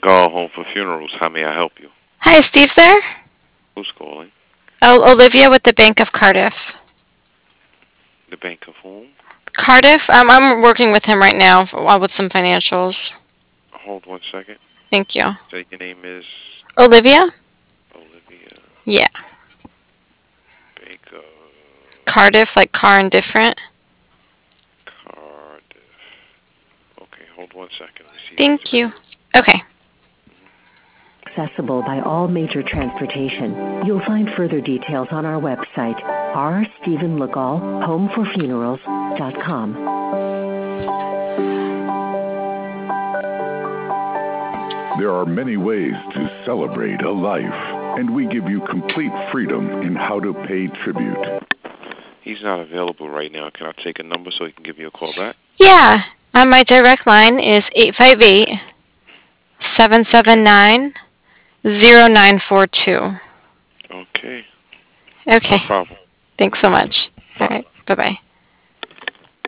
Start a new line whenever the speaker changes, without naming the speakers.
Legal Home for Funerals. How may I help you?
Hi, is Steve there?
Who's calling?
Oh, Olivia with the Bank of Cardiff.
The Bank of whom?
Cardiff? I'm working with him right now with some financials.
Hold 1 second.
Thank you.
Say your name is
Olivia?
Olivia
Yeah.
Baker
Cardiff, like car and different.
Cardiff. Okay, hold 1 second. Let me see if he's
Thank you.
available.
Okay.
Accessible by all major transportation. You'll find further details on our website, rstephenlegault.homeforfunerals.com.
There are many ways to celebrate a life, and we give you complete freedom in how to pay tribute.
He's not available right now. Can I take a number so he can give you a call back?
Yeah. My direct line is 858-779-0942.
Okay. No
Okay.
problem.
Thanks so much. All right. Bye-bye.